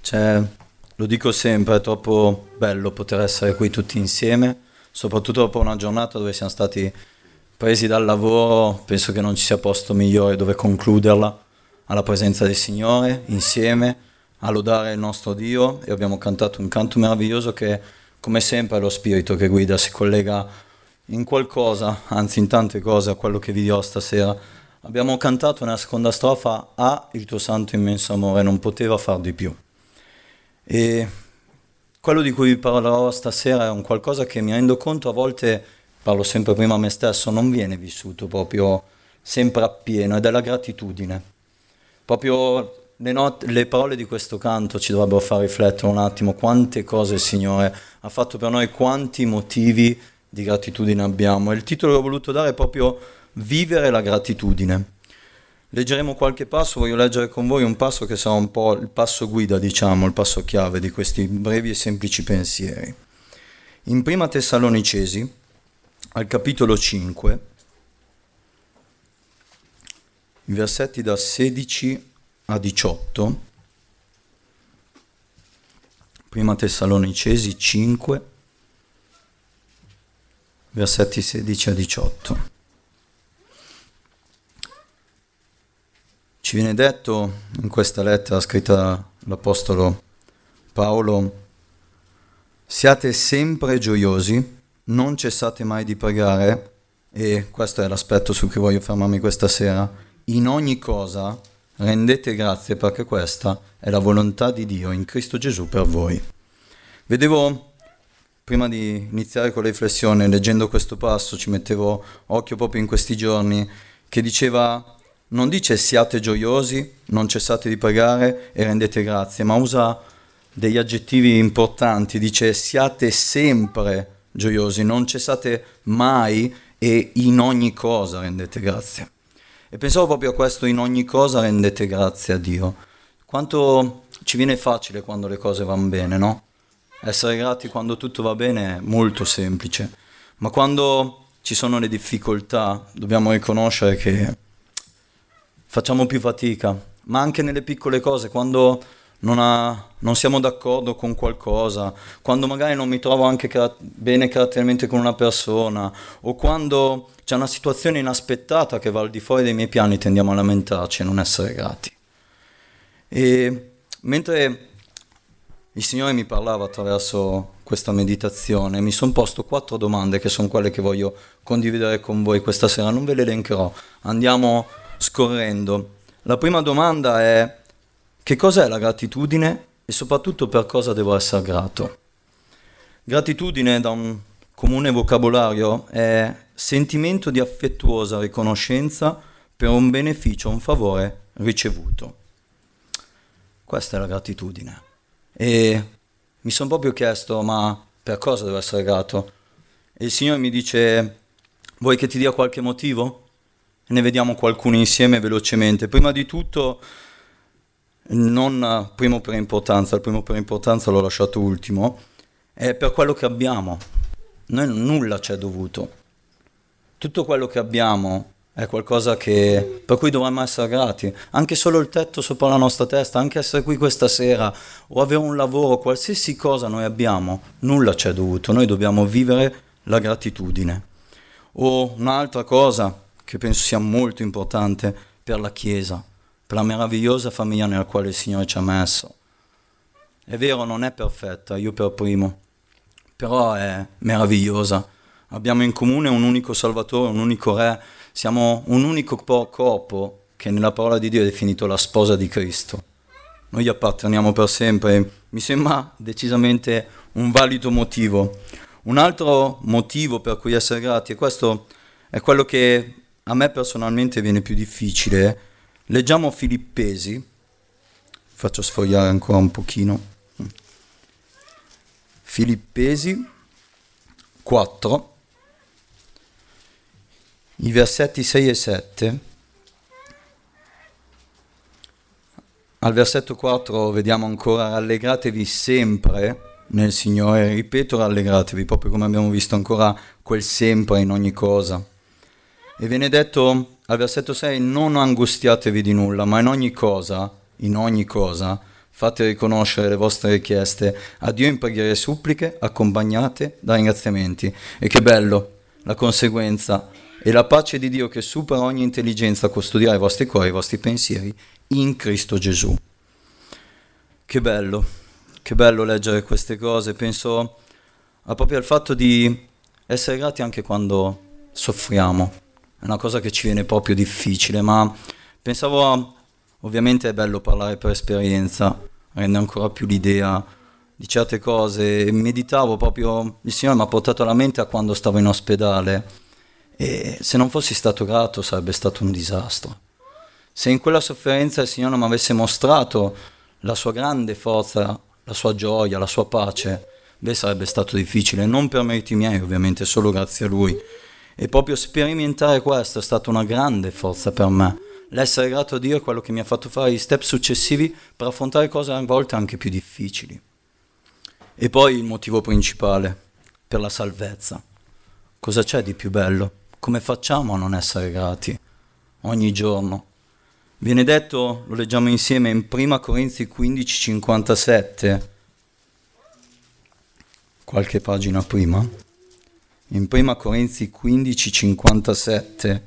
Cioè, lo dico sempre, è troppo bello poter essere qui tutti insieme, soprattutto dopo una giornata dove siamo stati presi dal lavoro, penso che non ci sia posto migliore dove concluderla, alla presenza del Signore, insieme, a lodare il nostro Dio, e abbiamo cantato un canto meraviglioso che, come sempre, è lo Spirito che guida, si collega in qualcosa, anzi in tante cose, a quello che vi dirò stasera. Abbiamo cantato nella seconda strofa: "Ah, il tuo santo immenso amore non poteva far di più". E quello di cui vi parlerò stasera è un qualcosa che mi rendo conto a volte, parlo sempre prima a me stesso, non viene vissuto proprio sempre appieno, ed è la gratitudine. Proprio le parole di questo canto ci dovrebbero far riflettere un attimo quante cose il Signore ha fatto per noi, quanti motivi di gratitudine abbiamo. E il titolo che ho voluto dare è proprio "Vivere la gratitudine". Leggeremo qualche passo, voglio leggere con voi un passo che sarà un po' il passo guida, diciamo, il passo chiave di questi brevi e semplici pensieri. In Prima Tessalonicesi, al capitolo 5, i versetti da 16 a 18, Prima Tessalonicesi 5, versetti 16 a 18. Ci viene detto in questa lettera scritta dall'Apostolo Paolo: "Siate sempre gioiosi, non cessate mai di pregare", e questo è l'aspetto su cui voglio fermarmi questa sera, "in ogni cosa rendete grazie, perché questa è la volontà di Dio in Cristo Gesù per voi". Vedevo, prima di iniziare con la riflessione, leggendo questo passo, ci mettevo occhio proprio in questi giorni, che diceva, non dice siate gioiosi, non cessate di pregare e rendete grazie, ma usa degli aggettivi importanti, dice siate sempre gioiosi, non cessate mai e in ogni cosa rendete grazie. E pensavo proprio a questo: in ogni cosa rendete grazie a Dio. Quanto ci viene facile quando le cose vanno bene, no? Essere grati quando tutto va bene è molto semplice, ma quando ci sono le difficoltà dobbiamo riconoscere che facciamo più fatica, ma anche nelle piccole cose, quando non siamo d'accordo con qualcosa, quando magari non mi trovo anche bene caratterialmente con una persona, o quando c'è una situazione inaspettata che va al di fuori dei miei piani, tendiamo a lamentarci e non essere grati. E mentre il Signore mi parlava attraverso questa meditazione, mi sono posto 4 domande che sono quelle che voglio condividere con voi questa sera. Non ve le elencherò, andiamo scorrendo. La prima domanda è: che cos'è la gratitudine e soprattutto per cosa devo essere grato? Gratitudine, da un comune vocabolario, è sentimento di affettuosa riconoscenza per un beneficio, un favore ricevuto. Questa è la gratitudine. E mi sono proprio chiesto: ma per cosa devo essere grato? E il Signore mi dice: vuoi che ti dia qualche motivo? E ne vediamo qualcuno insieme velocemente. Prima di tutto, non primo per importanza, il primo per importanza l'ho lasciato ultimo, è per quello che abbiamo. Noi nulla ci è dovuto. Tutto quello che abbiamo è qualcosa per cui dovremmo essere grati. Anche solo il tetto sopra la nostra testa, anche essere qui questa sera, o avere un lavoro, qualsiasi cosa noi abbiamo, nulla ci è dovuto. Noi dobbiamo vivere la gratitudine. O un'altra cosa che penso sia molto importante per la Chiesa, per la meravigliosa famiglia nella quale il Signore ci ha messo. È vero, non è perfetta, io per primo, però è meravigliosa. Abbiamo in comune un unico Salvatore, un unico Re, siamo un unico corpo che nella parola di Dio è definito la sposa di Cristo. Noi gli apparteniamo per sempre, mi sembra decisamente un valido motivo. Un altro motivo per cui essere grati, e questo è quello che a me personalmente viene più difficile. Leggiamo Filippesi, faccio sfogliare ancora un pochino, Filippesi 4, i versetti 6 e 7. Al versetto 4 vediamo ancora: rallegratevi sempre nel Signore. Ripeto, rallegratevi, proprio come abbiamo visto, ancora quel sempre in ogni cosa. E viene detto al versetto 6: non angustiatevi di nulla, ma in ogni cosa fate riconoscere le vostre richieste a Dio in preghiere e suppliche, accompagnate da ringraziamenti. E che bello, la conseguenza e la pace di Dio che supera ogni intelligenza custodirà i vostri cuori e i vostri pensieri in Cristo Gesù. Che bello leggere queste cose. Penso proprio al fatto di essere grati anche quando soffriamo. È una cosa che ci viene proprio difficile, ma pensavo, ovviamente è bello parlare per esperienza, rende ancora più l'idea di certe cose. Meditavo proprio, il Signore mi ha portato alla mente a quando stavo in ospedale e se non fossi stato grato sarebbe stato un disastro. Se in quella sofferenza il Signore mi avesse mostrato la sua grande forza, la sua gioia, la sua pace, sarebbe stato difficile, non per meriti miei ovviamente, solo grazie a Lui. E proprio sperimentare questo è stata una grande forza per me. L'essere grato a Dio è quello che mi ha fatto fare gli step successivi per affrontare cose a volte anche più difficili. E poi il motivo principale, per la salvezza. Cosa c'è di più bello? Come facciamo a non essere grati ogni giorno? Viene detto, lo leggiamo insieme in 1 Corinzi 15:57, qualche pagina prima, in 1 Corinzi 15:57,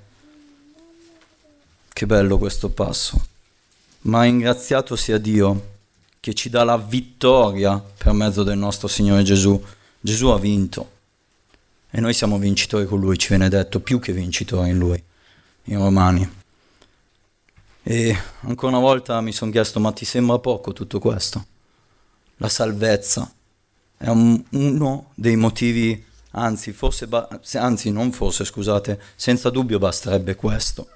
che bello questo passo. Ma ringraziato sia Dio che ci dà la vittoria per mezzo del nostro Signore Gesù. Gesù ha vinto e noi siamo vincitori con Lui, ci viene detto, più che vincitori in Lui, in Romani. E ancora una volta mi sono chiesto, ma ti sembra poco tutto questo? La salvezza è uno dei motivi, senza dubbio basterebbe questo.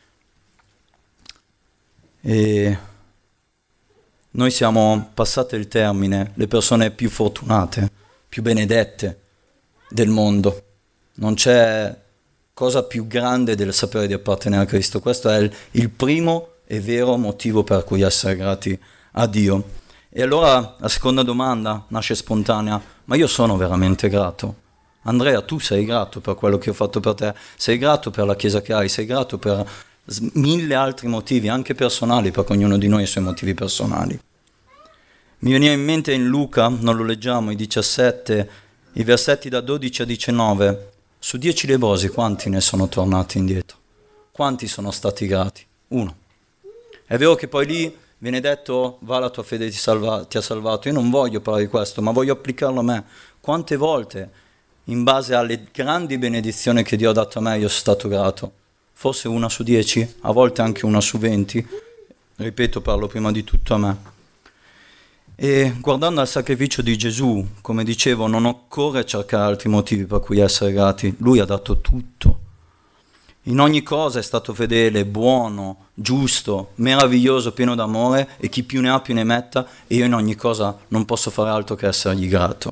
E noi siamo, passate il termine, le persone più fortunate, più benedette del mondo. Non c'è cosa più grande del sapere di appartenere a Cristo. Questo è il primo e vero motivo per cui essere grati a Dio. E allora la seconda domanda nasce spontanea: ma io sono veramente grato? Andrea, tu sei grato per quello che ho fatto per te? Sei grato per la Chiesa che hai? Sei grato per mille altri motivi, anche personali, perché ognuno di noi ha i suoi motivi personali? Mi veniva in mente in Luca, non lo leggiamo, i 17, i versetti da 12 a 19, su 10 lebbrosi quanti ne sono tornati indietro? Quanti sono stati grati? 1. È vero che poi lì viene detto, va, la tua fede ti ha salvato. Io non voglio parlare di questo, ma voglio applicarlo a me. Quante volte, in base alle grandi benedizioni che Dio ha dato a me, io sono stato grato? Forse 1 su 10, a volte anche 1 su 20. Ripeto, parlo prima di tutto a me. E guardando al sacrificio di Gesù, come dicevo, non occorre cercare altri motivi per cui essere grati. Lui ha dato tutto. In ogni cosa è stato fedele, buono, giusto, meraviglioso, pieno d'amore, e chi più ne ha più ne metta, e io in ogni cosa non posso fare altro che essergli grato.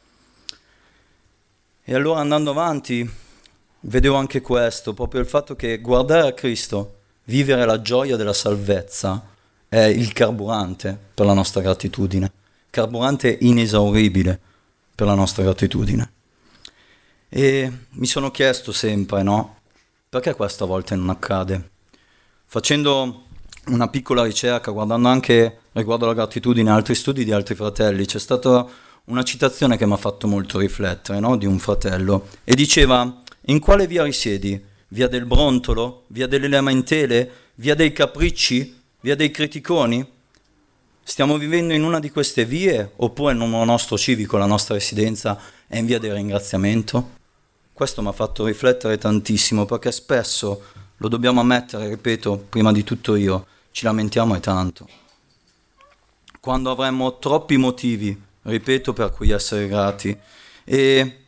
E allora, andando avanti, vedevo anche questo, proprio il fatto che guardare a Cristo, vivere la gioia della salvezza, è il carburante per la nostra gratitudine, carburante inesauribile per la nostra gratitudine. E mi sono chiesto sempre, no? Perché questa volta non accade? Facendo una piccola ricerca, guardando anche riguardo alla gratitudine altri studi di altri fratelli, c'è stata una citazione che mi ha fatto molto riflettere, no? Di un fratello, e diceva: in quale via risiedi? Via del brontolo? Via delle lamentele? Via dei capricci? Via dei criticoni? Stiamo vivendo in una di queste vie, oppure il numero nostro civico, la nostra residenza, è in via del ringraziamento? Questo mi ha fatto riflettere tantissimo, perché spesso, lo dobbiamo ammettere, ripeto, prima di tutto io, ci lamentiamo e tanto. Quando avremmo troppi motivi, ripeto, per cui essere grati. E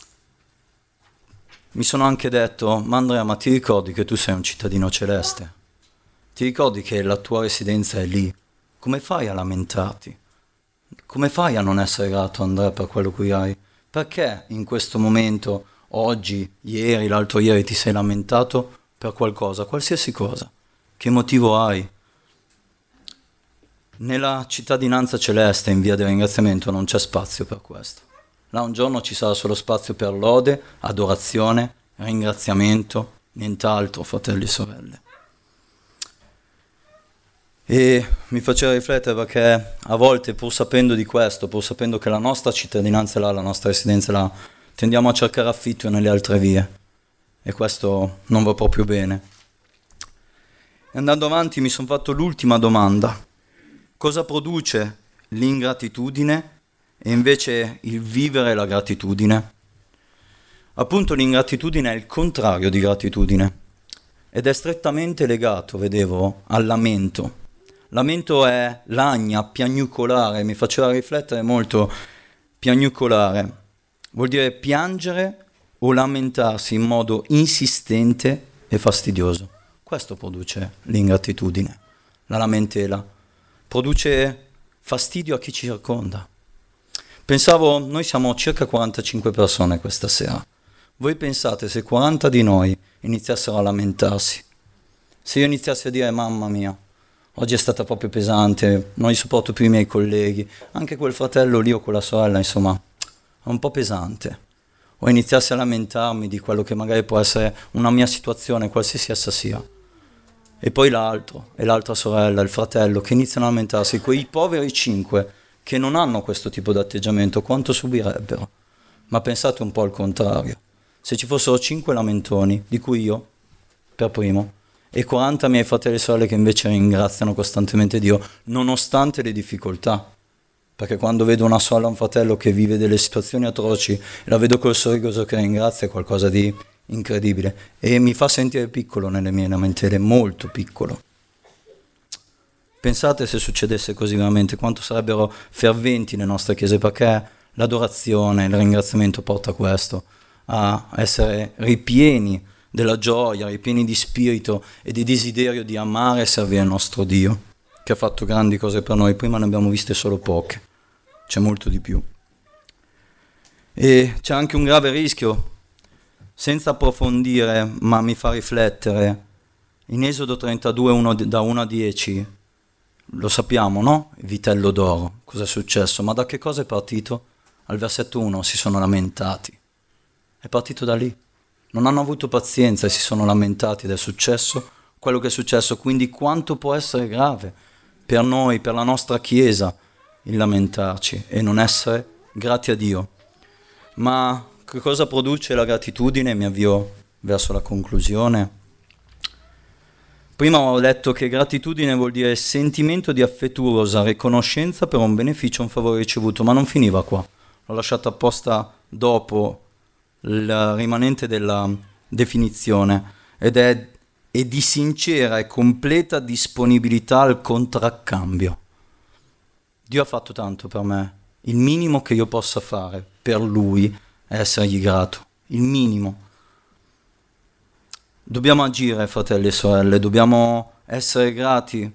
mi sono anche detto: ma Andrea, ma ti ricordi che tu sei un cittadino celeste? Ti ricordi che la tua residenza è lì? Come fai a lamentarti? Come fai a non essere grato, Andrea, per quello che hai? Perché in questo momento, oggi, ieri, l'altro ieri, ti sei lamentato per qualcosa, qualsiasi cosa? Che motivo hai? Nella cittadinanza celeste, in via del ringraziamento, non c'è spazio per questo. Là un giorno ci sarà solo spazio per lode, adorazione, ringraziamento, nient'altro, fratelli e sorelle. E mi faceva riflettere perché a volte, pur sapendo di questo, pur sapendo che la nostra cittadinanza è là, la nostra residenza è là, tendiamo a cercare affitto nelle altre vie e questo non va proprio bene. E andando avanti mi sono fatto l'ultima domanda: cosa produce l'ingratitudine e invece il vivere la gratitudine? Appunto l'ingratitudine è il contrario di gratitudine ed è strettamente legato, vedevo, al lamento. Lamento è lagna, piagnucolare, mi faceva riflettere molto piagnucolare. Vuol dire piangere o lamentarsi in modo insistente e fastidioso. Questo produce l'ingratitudine, la lamentela. Produce fastidio a chi ci circonda. Pensavo, noi siamo circa 45 persone questa sera. Voi pensate se 40 di noi iniziassero a lamentarsi, se io iniziassi a dire mamma mia, oggi è stata proprio pesante, non sopporto più i miei colleghi, anche quel fratello lì o quella sorella, insomma, è un po' pesante. O iniziassi a lamentarmi di quello che magari può essere una mia situazione, qualsiasi essa sia. E poi l'altro, e l'altra sorella, il fratello, che iniziano a lamentarsi, quei poveri 5 che non hanno questo tipo di atteggiamento, quanto subirebbero? Ma pensate un po' al contrario. Se ci fossero 5 lamentoni, di cui io, per primo, e 40 miei fratelli e sorelle che invece ringraziano costantemente Dio, nonostante le difficoltà. Perché quando vedo una sorella o un fratello che vive delle situazioni atroci, e la vedo col sorriso che ringrazia, è qualcosa di incredibile. E mi fa sentire piccolo nelle mie lamentele, molto piccolo. Pensate se succedesse così veramente, quanto sarebbero ferventi le nostre chiese, perché l'adorazione, il ringraziamento porta a questo, a essere ripieni della gioia, ripieni di spirito e di desiderio di amare e servire il nostro Dio, che ha fatto grandi cose per noi. Prima ne abbiamo viste solo poche, c'è molto di più. E c'è anche un grave rischio, senza approfondire, ma mi fa riflettere. In Esodo 32, da 1 a 10, lo sappiamo, no? Il vitello d'oro, cosa è successo? Ma da che cosa è partito? Al versetto 1 si sono lamentati. È partito da lì. Non hanno avuto pazienza e si sono lamentati ed è successo quello che è successo. Quindi quanto può essere grave per noi, per la nostra Chiesa, il lamentarci e non essere grati a Dio. Ma che cosa produce la gratitudine? Mi avvio verso la conclusione. Prima ho letto che gratitudine vuol dire sentimento di affettuosa riconoscenza per un beneficio o un favore ricevuto, ma non finiva qua. L'ho lasciato apposta dopo il rimanente della definizione ed è di sincera e completa disponibilità al contraccambio. Dio ha fatto tanto per me, il minimo che io possa fare per Lui è essergli grato, il minimo. Dobbiamo agire, fratelli e sorelle, dobbiamo essere grati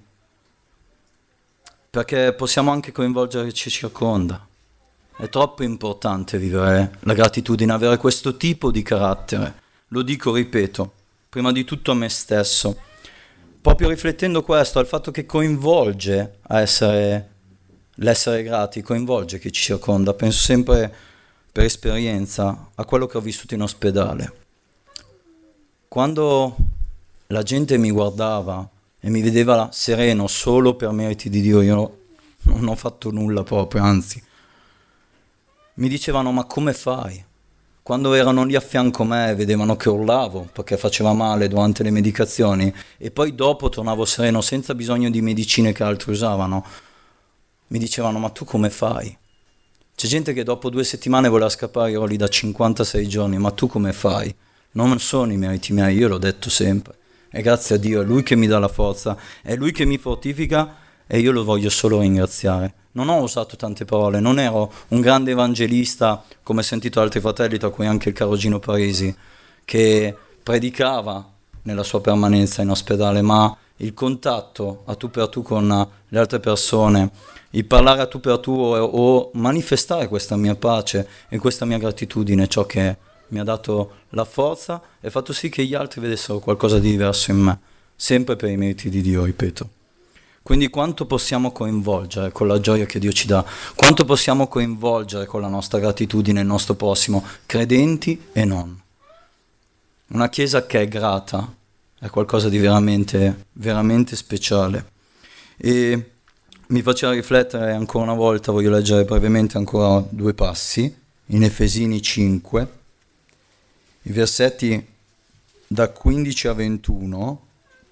perché possiamo anche coinvolgere chi ci circonda. È troppo importante vivere la gratitudine, avere questo tipo di carattere. Lo dico, ripeto, prima di tutto a me stesso. Proprio riflettendo questo, al fatto che coinvolge l'essere grati, coinvolge chi ci circonda. Penso sempre, per esperienza, a quello che ho vissuto in ospedale. Quando la gente mi guardava e mi vedeva sereno solo per meriti di Dio, io non ho fatto nulla proprio, anzi. Mi dicevano, ma come fai? Quando erano lì a fianco a me vedevano che urlavo perché faceva male durante le medicazioni e poi dopo tornavo sereno senza bisogno di medicine che altri usavano. Mi dicevano, ma tu come fai? C'è gente che dopo 2 settimane voleva scappare, ero lì da 56 giorni, ma tu come fai? Non sono i meriti miei, io l'ho detto sempre. E grazie a Dio, è Lui che mi dà la forza, è Lui che mi fortifica e io lo voglio solo ringraziare. Non ho usato tante parole, non ero un grande evangelista come ho sentito altri fratelli, tra cui anche il caro Gino Parisi, che predicava nella sua permanenza in ospedale, ma il contatto a tu per tu con le altre persone, il parlare a tu per tu o manifestare questa mia pace e questa mia gratitudine, ciò che mi ha dato la forza e fatto sì che gli altri vedessero qualcosa di diverso in me, sempre per i meriti di Dio, ripeto. Quindi quanto possiamo coinvolgere con la gioia che Dio ci dà, quanto possiamo coinvolgere con la nostra gratitudine il nostro prossimo, credenti e non. Una chiesa che è grata è qualcosa di veramente, veramente speciale. e mi faceva riflettere ancora una volta. Voglio leggere brevemente ancora 2 passi in Efesini 5, i versetti da 15 a 21.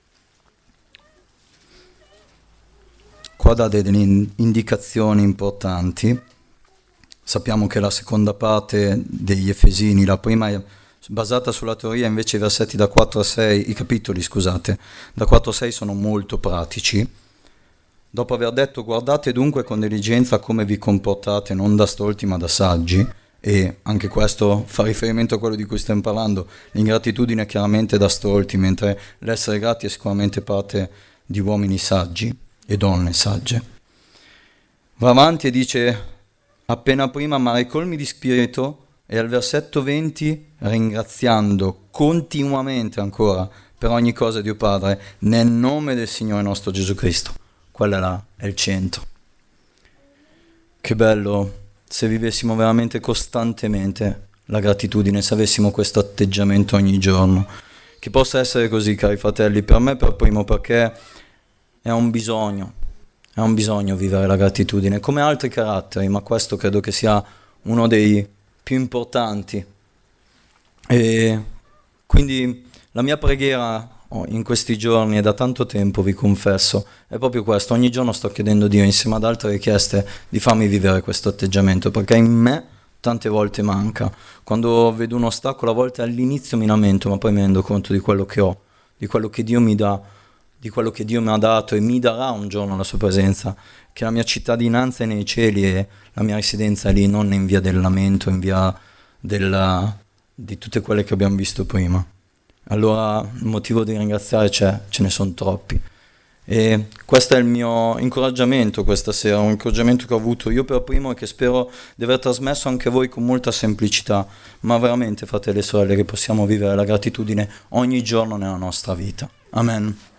Qua dà delle indicazioni importanti. Sappiamo che la seconda parte degli Efesini, la prima è basata sulla teoria, invece i versetti da 4 a 6, i capitoli, scusate, da 4 a 6 sono molto pratici. Dopo aver detto: guardate dunque con diligenza come vi comportate, non da stolti ma da saggi, e anche questo fa riferimento a quello di cui stiamo parlando. L'ingratitudine è chiaramente da stolti, mentre l'essere grati è sicuramente parte di uomini saggi e donne sagge. Va avanti e dice: appena prima amare colmi di spirito, e al versetto 20 ringraziando continuamente ancora per ogni cosa Dio Padre nel nome del Signore nostro Gesù Cristo. Quella è il centro. Che bello se vivessimo veramente costantemente la gratitudine, se avessimo questo atteggiamento ogni giorno. Che possa essere così, cari fratelli, per me per primo, perché è un bisogno vivere la gratitudine, come altri caratteri, ma questo credo che sia uno dei più importanti. E quindi la mia preghiera in questi giorni, e da tanto tempo vi confesso, è proprio questo: ogni giorno sto chiedendo a Dio, insieme ad altre richieste, di farmi vivere questo atteggiamento, perché in me tante volte manca. Quando vedo un ostacolo, a volte all'inizio mi lamento, ma poi mi rendo conto di quello che ho, di quello che Dio mi dà, di quello che Dio mi ha dato e mi darà un giorno la sua presenza, che la mia cittadinanza è nei cieli e la mia residenza è lì, non in via del lamento, in via di tutte quelle che abbiamo visto prima. Allora il motivo di ringraziare c'è, ce ne sono troppi. E questo è il mio incoraggiamento questa sera, un incoraggiamento che ho avuto io per primo e che spero di aver trasmesso anche voi con molta semplicità, ma veramente, fratelli e sorelle, che possiamo vivere la gratitudine ogni giorno nella nostra vita. Amen.